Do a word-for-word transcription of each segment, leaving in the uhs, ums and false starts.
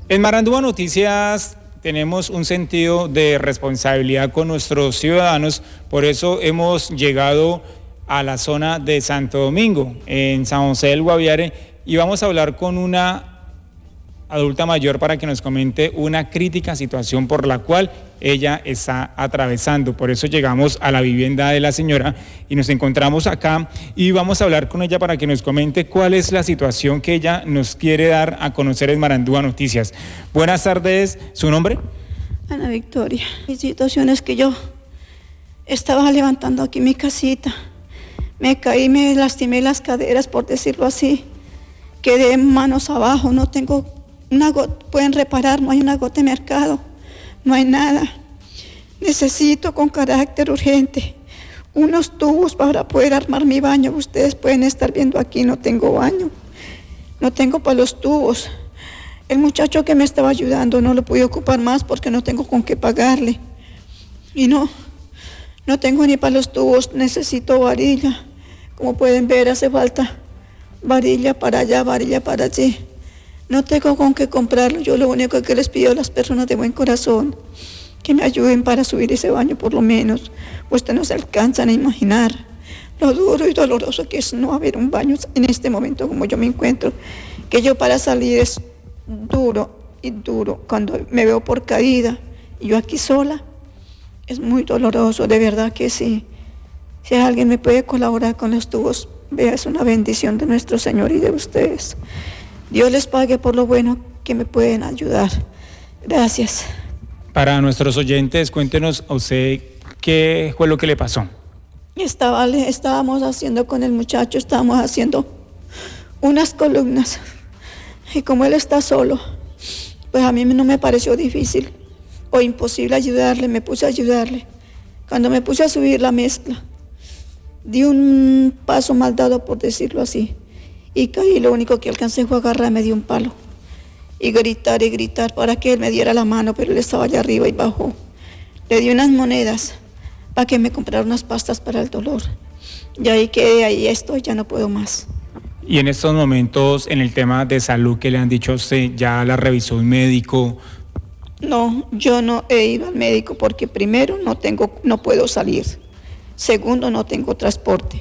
En Marandúa Noticias tenemos un sentido de responsabilidad con nuestros ciudadanos, por eso hemos llegado a la zona de Santo Domingo, en San José del Guaviare, y vamos a hablar con una adulta mayor para que nos comente una crítica situación por la cual ella está atravesando. Por eso llegamos a la vivienda de la señora y nos encontramos acá y vamos a hablar con ella para que nos comente cuál es la situación que ella nos quiere dar a conocer en Marandúa Noticias. Buenas tardes, ¿su nombre? Ana Victoria. Mi situación es que yo estaba levantando aquí mi casita, me caí, me lastimé las caderas, por decirlo así, quedé manos abajo, no tengo una gota, pueden reparar, no hay una gota de mercado, no hay nada. Necesito con carácter urgente unos tubos para poder armar mi baño. Ustedes pueden estar viendo aquí, no tengo baño, no tengo para los tubos. El muchacho que me estaba ayudando no lo pude ocupar más porque no tengo con qué pagarle. Y no, no tengo ni para los tubos, necesito varilla. Como pueden ver, hace falta varilla para allá, varilla para allí. No tengo con qué comprarlo. Yo lo único que les pido a las personas de buen corazón, que me ayuden para subir ese baño por lo menos. Ustedes no se alcanzan a imaginar lo duro y doloroso que es no haber un baño en este momento como yo me encuentro. Que yo para salir es duro y duro. Cuando me veo por caída y yo aquí sola, es muy doloroso, de verdad que sí. Si alguien me puede colaborar con los tubos, vea, es una bendición de nuestro Señor y de ustedes. Dios les pague por lo bueno que me pueden ayudar. Gracias. Para nuestros oyentes, cuéntenos a usted qué fue lo que le pasó. Estaba, estábamos haciendo con el muchacho, estábamos haciendo unas columnas. Y como él está solo, pues a mí no me pareció difícil o imposible ayudarle, me puse a ayudarle. Cuando me puse a subir la mezcla, di un paso mal dado, por decirlo así. Y caí, lo único que alcancé fue agarrarme de un palo y gritar y gritar para que él me diera la mano, pero él estaba allá arriba y bajó. Le di unas monedas para que me comprara unas pastas para el dolor. Y ahí quedé, ahí estoy, ya no puedo más. Y en estos momentos, en el tema de salud, ¿qué le han dicho a usted? ¿Ya la revisó un médico? No, yo no he ido al médico porque primero no tengo, no puedo salir. Segundo, no tengo transporte.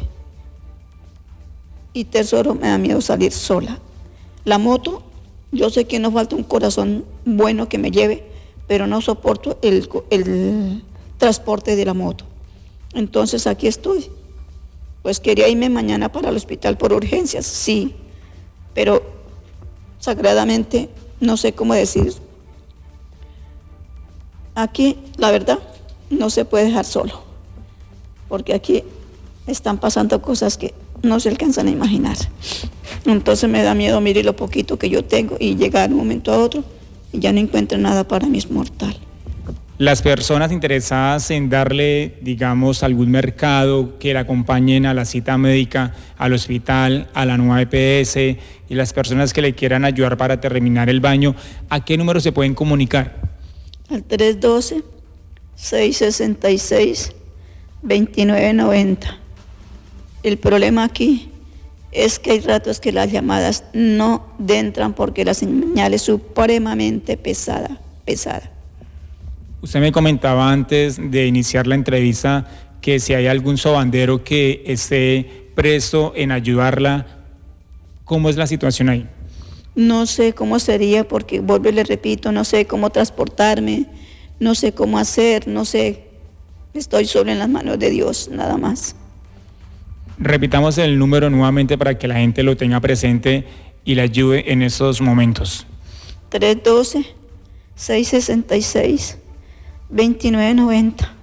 Y tercero, me da miedo salir sola. La moto, yo sé que no falta un corazón bueno que me lleve, pero no soporto el, el transporte de la moto. Entonces aquí estoy. Pues quería irme mañana para el hospital por urgencias, sí, pero sagradamente no sé cómo decir. Aquí, la verdad, no se puede dejar solo, porque aquí están pasando cosas que no se alcanzan a imaginar. Entonces me da miedo, mire lo poquito que yo tengo y llegar de un momento a otro y ya no encuentro nada para mí, es mortal. Las personas interesadas en darle, digamos, algún mercado que la acompañen a la cita médica, al hospital, a la nueva E P S, y las personas que le quieran ayudar para terminar el baño, ¿a qué número se pueden comunicar? Al tres uno dos, seis seis seis, dos nueve nueve cero. El problema aquí es que hay ratos que las llamadas no entran porque la señal es supremamente pesada, pesada. Usted me comentaba antes de iniciar la entrevista que si hay algún sobandero que esté presto en ayudarla, ¿cómo es la situación ahí? No sé cómo sería porque, vuelvo y le repito, no sé cómo transportarme, no sé cómo hacer, no sé, estoy solo en las manos de Dios, nada más. Repitamos el número nuevamente para que la gente lo tenga presente y le ayude en estos momentos. tres uno dos, seis seis seis, dos nueve nueve cero.